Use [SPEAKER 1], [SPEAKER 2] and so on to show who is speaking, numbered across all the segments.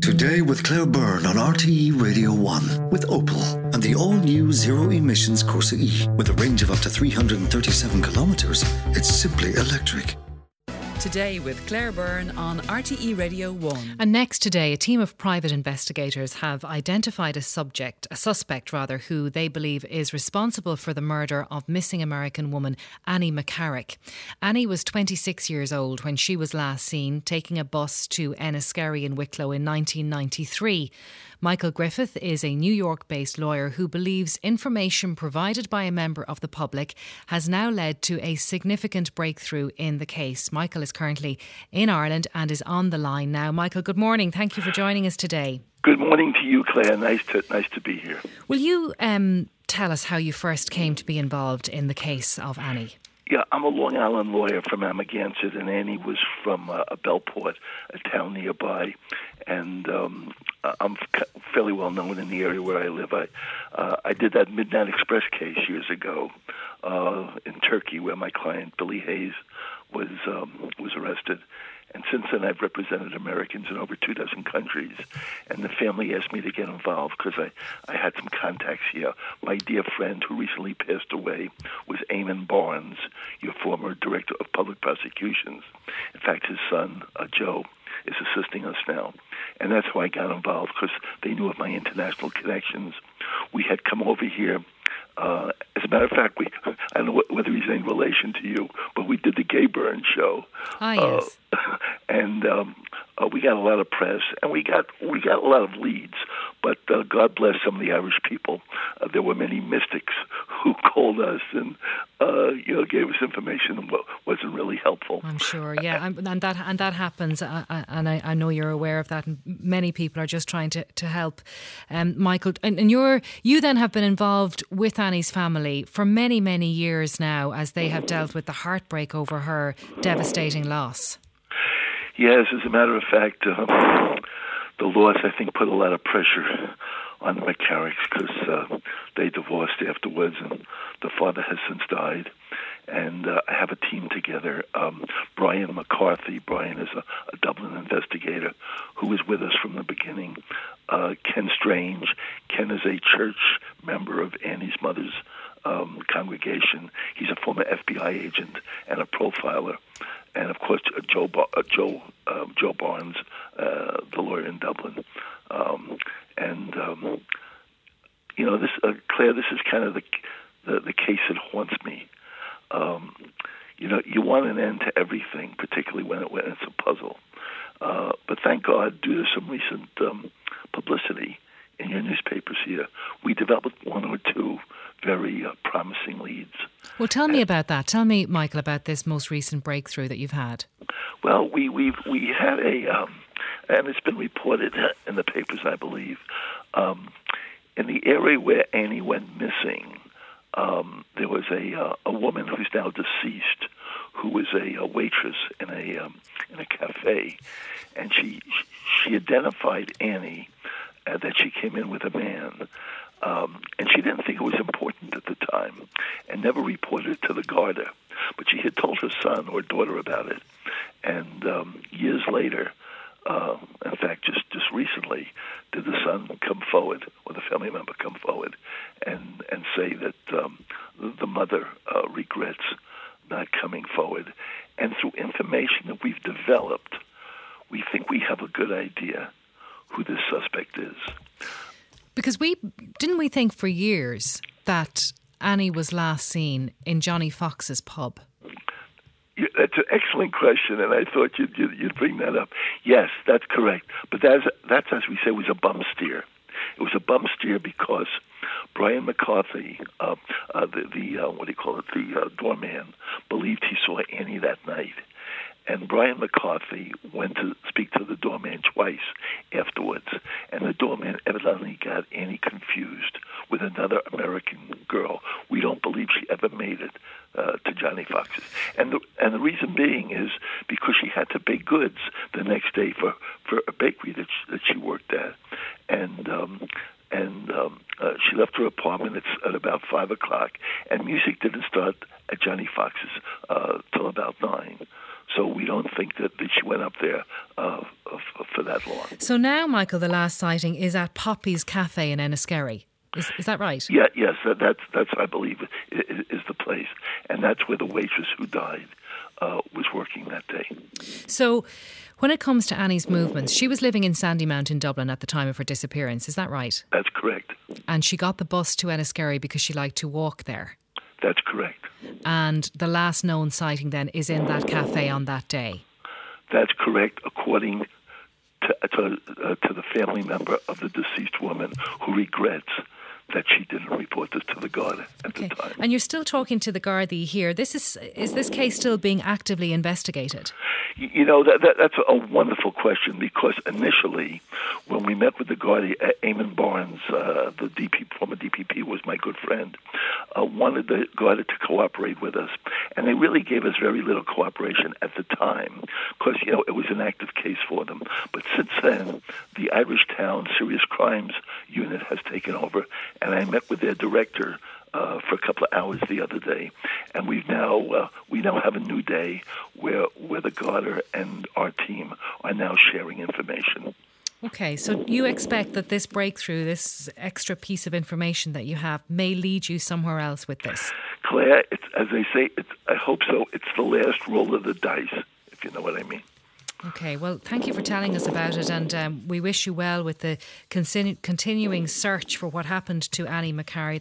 [SPEAKER 1] Today with Claire Byrne on RTE Radio 1 with Opel and the all-new zero-emissions Corsa E. With a range of up to 337 kilometres, it's simply electric.
[SPEAKER 2] Today with Claire Byrne on RTE Radio 1.
[SPEAKER 3] And next today, a team of private investigators have identified a suspect, who they believe is responsible for the murder of missing American woman Annie McCarrick. Annie was 26 years old when she was last seen taking a bus to Enniskerry in Wicklow in 1993. Michael Griffith is a New York-based lawyer who believes information provided by a member of the public has now led to a significant breakthrough in the case. Michael is currently in Ireland and is on the line now. Michael, good morning. Thank you for joining us today.
[SPEAKER 4] Good morning to you, Claire. Nice to be here.
[SPEAKER 3] Will you tell us how you first came to be involved in the case of Annie?
[SPEAKER 4] Yeah, I'm a Long Island lawyer from Amagansett, and Annie was from Bellport, a town nearby. And I'm fairly well known in the area where I live. I did that Midnight Express case years ago in Turkey, where my client Billy Hayes was arrested. And since then, I've represented Americans in over 24 countries. And the family asked me to get involved because I had some contacts here. My dear friend who recently passed away was Eamon Barnes, your former director of public prosecutions. In fact, his son, Joe, is assisting us now. And that's how I got involved, because they knew of my international connections. We had come over here. As a matter of fact, I don't know whether he's in relation to you, but we did the Gay Byrne show.
[SPEAKER 3] Ah, yes.
[SPEAKER 4] And we got a lot of press, and we got a lot of leads. But God bless some of the Irish people. There were many mystics who called us and gave us information that wasn't really helpful.
[SPEAKER 3] I'm sure, yeah, and that happens, and I know you're aware of that. And many people are just trying to help, Michael. And you then have been involved with Annie's family for many, many years now, as they have dealt with the heartbreak over her devastating loss.
[SPEAKER 4] Yes, as a matter of fact, the loss, I think, put a lot of pressure on the McCarricks, because they divorced afterwards, and the father has since died. And I have a team together. Brian McCarthy. Brian is a Dublin investigator who was with us from the beginning. Ken Strange. Ken is a church member of Annie's mother's congregation. He's a former FBI agent and a profiler. And of course, Joe Barnes, the lawyer in Dublin. This Claire, this is kind of the case that haunts me. You want an end to everything, particularly when it's a puzzle. But thank God, due to some recent publicity in your newspapers here, we developed one or two very promising leads.
[SPEAKER 3] Well, tell me about that. Tell me, Michael, about this most recent breakthrough that you've had.
[SPEAKER 4] Well, we had and it's been reported in the papers, I believe, in the area where Annie went missing. There was a woman who's now deceased, who was a waitress in a cafe, and she identified Annie that she came in with a man. And she didn't think it was important at the time and never reported it to the Garda. But she had told her son or daughter about it. And years later, in fact, just recently, did the son come forward, or the family member come forward, and say that the mother regrets not coming forward. And through information that we've developed, we think we have a good idea who this suspect is.
[SPEAKER 3] Because didn't we think for years that Annie was last seen in Johnny Fox's pub?
[SPEAKER 4] Yeah, that's an excellent question, and I thought you'd bring that up. Yes, that's correct. But that's as we say, was a bum steer. It was a bum steer because Brian McCarthy, the doorman, believed he saw Annie that night. And Brian McCarthy went to speak to the doorman twice afterwards, and the doorman evidently got Annie confused with another American girl. We don't believe she ever made it to Johnny Fox's. And the reason being is because she had to bake goods the next day for a bakery that she worked at. And she left her apartment at about 5 o'clock, and music didn't start at Johnny Fox's till about 9. So we don't think that she went up there for that long.
[SPEAKER 3] So now, Michael, the last sighting is at Poppy's Cafe in Enniskerry. Is that right?
[SPEAKER 4] Yeah, yes, that's I believe is the place, and that's where the waitress who died was working that day.
[SPEAKER 3] So, when it comes to Annie's movements, she was living in Sandymount in Dublin at the time of her disappearance. Is that right?
[SPEAKER 4] That's correct.
[SPEAKER 3] And she got the bus to Enniskerry because she liked to walk there.
[SPEAKER 4] That's correct.
[SPEAKER 3] And the last known sighting then is in that cafe on that day.
[SPEAKER 4] That's correct, according to the family member of the deceased woman, who regrets that she didn't report this to the guard at the time.
[SPEAKER 3] And you're still talking to the Gardaí here. Is this case still being actively investigated?
[SPEAKER 4] You know, that's a wonderful question, because initially, when we met with the Gardaí, Eamon Barnes, the former DPP, was my good friend, wanted the Garda to cooperate with us. And they really gave us very little cooperation at the time, because, you know, it was an active case for them. But since then, the Irish Town Serious Crimes Unit has taken over, and I met with their director for a couple of hours the other day, and we now have a new day where the Garda and our team are now sharing information.
[SPEAKER 3] Okay, so you expect that this breakthrough, this extra piece of information that you have, may lead you somewhere else with this?
[SPEAKER 4] Claire, as they say, I hope so. It's the last roll of the dice, if you know what I mean.
[SPEAKER 3] Okay, well, thank you for telling us about it, and we wish you well with the continuing search for what happened to Annie McCarrick.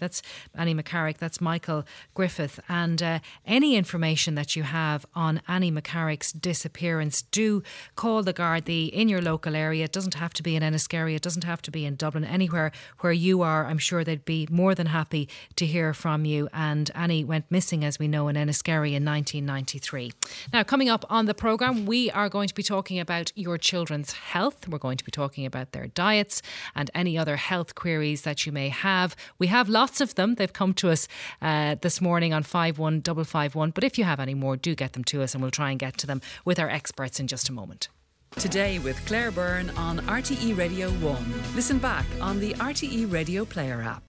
[SPEAKER 3] That's Michael Griffith. And any information that you have on Annie McCarrick's disappearance, do call the Gardaí in your local area. It doesn't have to be in Enniskerry, it doesn't have to be in Dublin. Anywhere where you are, I'm sure they'd be more than happy to hear from you. And Annie went missing, as we know, in Enniskerry in 1993. Now, coming up on the programme, we are going to be talking about your children's health. We're going to be talking about their diets and any other health queries that you may have. We have lots of them. They've come to us this morning on 51551. But if you have any more, do get them to us and we'll try and get to them with our experts in just a moment.
[SPEAKER 2] Today with Claire Byrne on RTE Radio 1. Listen back on the RTE Radio Player app.